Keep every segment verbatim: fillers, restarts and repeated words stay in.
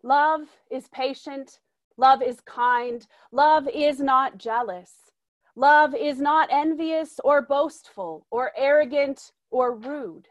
Love is patient. Love is kind. Love is not jealous. Love is not envious or boastful or arrogant or rude.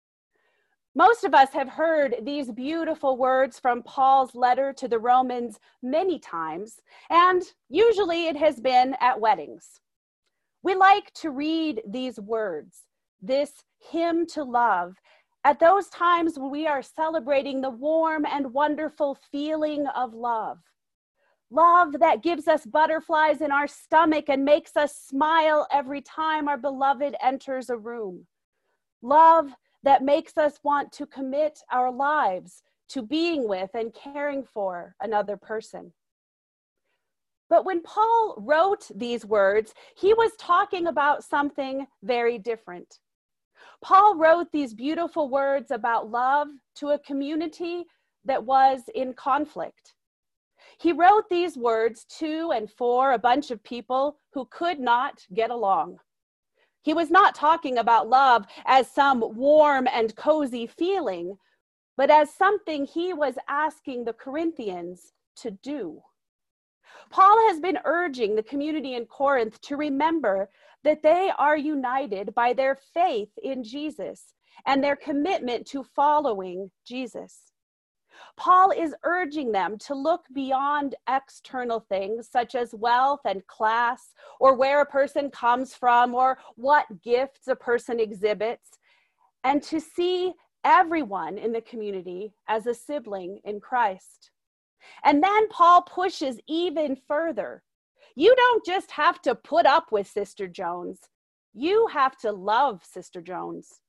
Most of us have heard these beautiful words from Paul's letter to the Romans many times, and usually it has been at weddings. We like to read these words, this hymn to love, at those times when we are celebrating the warm and wonderful feeling of love. Love that gives us butterflies in our stomach and makes us smile every time our beloved enters a room. Love that makes us want to commit our lives to being with and caring for another person. But when Paul wrote these words, he was talking about something very different. Paul wrote these beautiful words about love to a community that was in conflict. He wrote these words to and for a bunch of people who could not get along. He was not talking about love as some warm and cozy feeling, but as something he was asking the Corinthians to do. Paul has been urging the community in Corinth to remember that they are united by their faith in Jesus and their commitment to following Jesus. Paul is urging them to look beyond external things such as wealth and class, or where a person comes from, or what gifts a person exhibits, and to see everyone in the community as a sibling in Christ. And then Paul pushes even further. You don't just have to put up with Sister Jones. You have to love Sister Jones.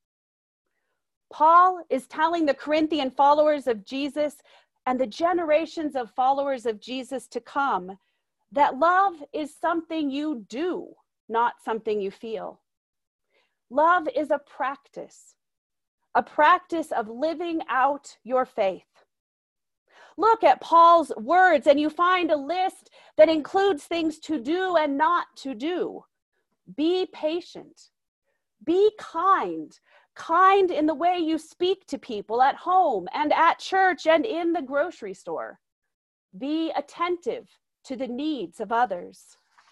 Paul is telling the Corinthian followers of Jesus and the generations of followers of Jesus to come that love is something you do, not something you feel. Love is a practice, a practice of living out your faith. Look at Paul's words and you find a list that includes things to do and not to do. Be patient. Be kind. Kind in the way you speak to people at home and at church and in the grocery store. Be attentive to the needs of others.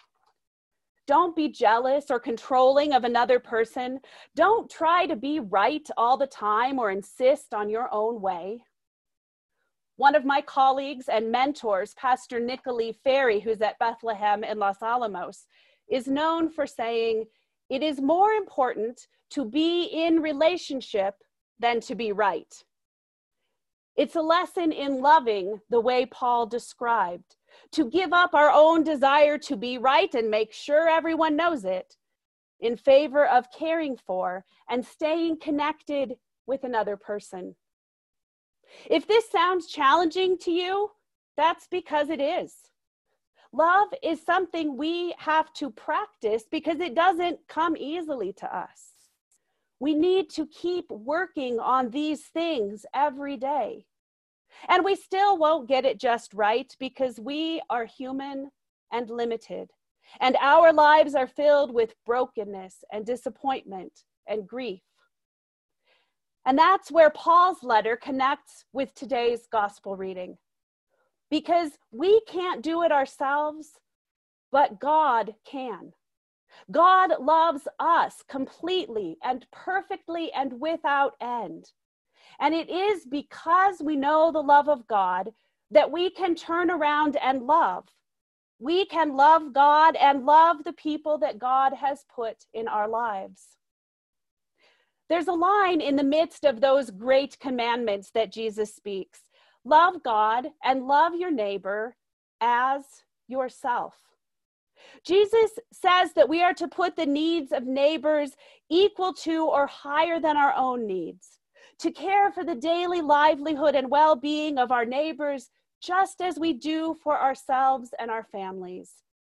Don't be jealous or controlling of another person. Don't try to be right all the time or insist on your own way. One of my colleagues and mentors, Pastor Nicolee Ferry, who's at Bethlehem in Los Alamos, is known for saying, "It is more important to be in relationship than to be right." It's a lesson in loving the way Paul described, to give up our own desire to be right and make sure everyone knows it in favor of caring for and staying connected with another person. If this sounds challenging to you, that's because it is. Love is something we have to practice because it doesn't come easily to us. We need to keep working on these things every day. And we still won't get it just right because we are human and limited. And our lives are filled with brokenness and disappointment and grief. And that's where Paul's letter connects with today's gospel reading. Because we can't do it ourselves, but God can. God loves us completely and perfectly and without end. And it is because we know the love of God that we can turn around and love. We can love God and love the people that God has put in our lives. There's a line in the midst of those great commandments that Jesus speaks. Love God and love your neighbor as yourself. Jesus says that we are to put the needs of neighbors equal to or higher than our own needs, to care for the daily livelihood and well-being of our neighbors just as we do for ourselves and our families.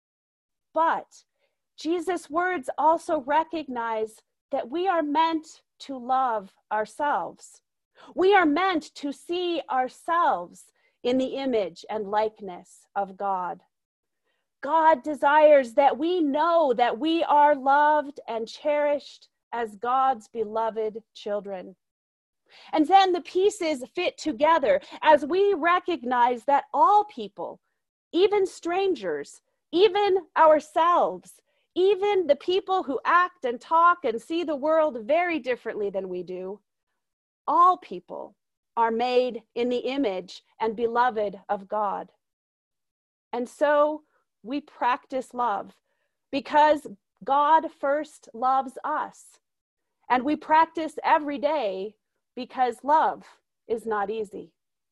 But Jesus' words also recognize that we are meant to love ourselves. We are meant to see ourselves in the image and likeness of God. God desires that we know that we are loved and cherished as God's beloved children. And then the pieces fit together as we recognize that all people, even strangers, even ourselves, even the people who act and talk and see the world very differently than we do, all people are made in the image and beloved of God. And so we practice love because God first loves us. And we practice every day because love is not easy.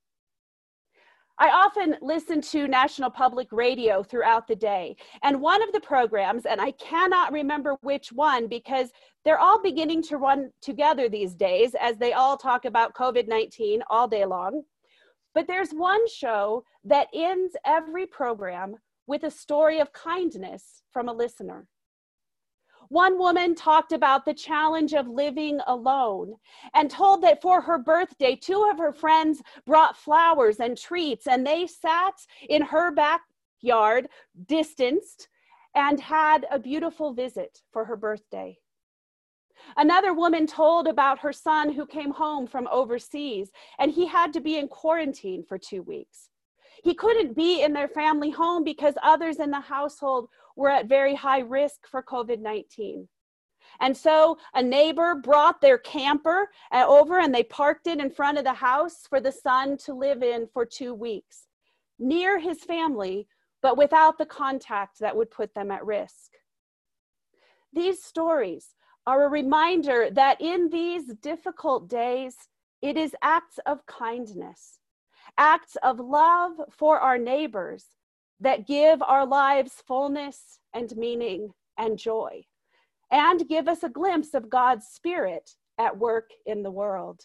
I often listen to National Public Radio throughout the day, and one of the programs, and I cannot remember which one because they're all beginning to run together these days as they all talk about COVID nineteen all day long, but there's one show that ends every program with a story of kindness from a listener. One woman talked about the challenge of living alone and told that for her birthday, two of her friends brought flowers and treats, and they sat in her backyard, distanced, and had a beautiful visit for her birthday. Another woman told about her son who came home from overseas, and he had to be in quarantine for two weeks. He couldn't be in their family home because others in the household were at very high risk for COVID nineteen. And so a neighbor brought their camper over and they parked it in front of the house for the son to live in for two weeks, near his family, but without the contact that would put them at risk. These stories are a reminder that in these difficult days, it is acts of kindness, acts of love for our neighbors that give our lives fullness and meaning and joy, and give us a glimpse of God's Spirit at work in the world.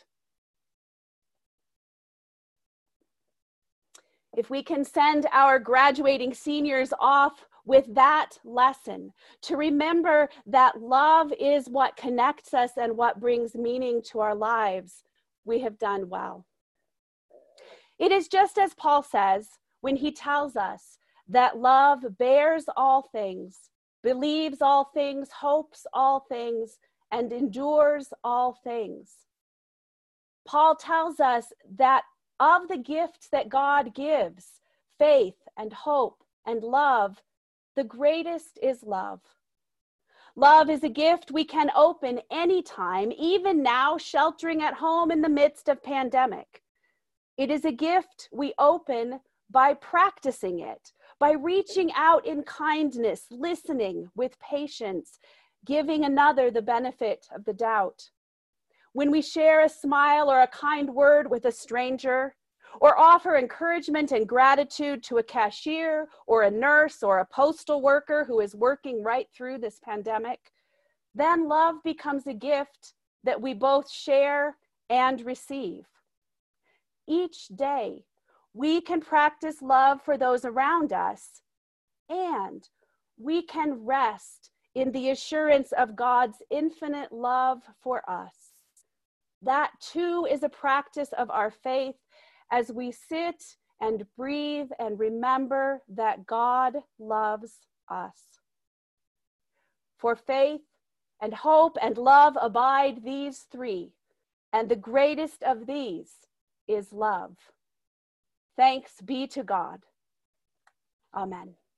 If we can send our graduating seniors off with that lesson, to remember that love is what connects us and what brings meaning to our lives, we have done well. It is just as Paul says when he tells us that love bears all things, believes all things, hopes all things, and endures all things. Paul tells us that of the gifts that God gives, faith and hope and love, the greatest is love. Love is a gift we can open anytime, even now, sheltering at home in the midst of pandemic. It is a gift we open by practicing it, by reaching out in kindness, listening with patience, giving another the benefit of the doubt. When we share a smile or a kind word with a stranger, or offer encouragement and gratitude to a cashier or a nurse or a postal worker who is working right through this pandemic, then love becomes a gift that we both share and receive. Each day, we can practice love for those around us, and we can rest in the assurance of God's infinite love for us. That too is a practice of our faith as we sit and breathe and remember that God loves us. For faith and hope and love abide these three, and the greatest of these is love. Thanks be to God. Amen.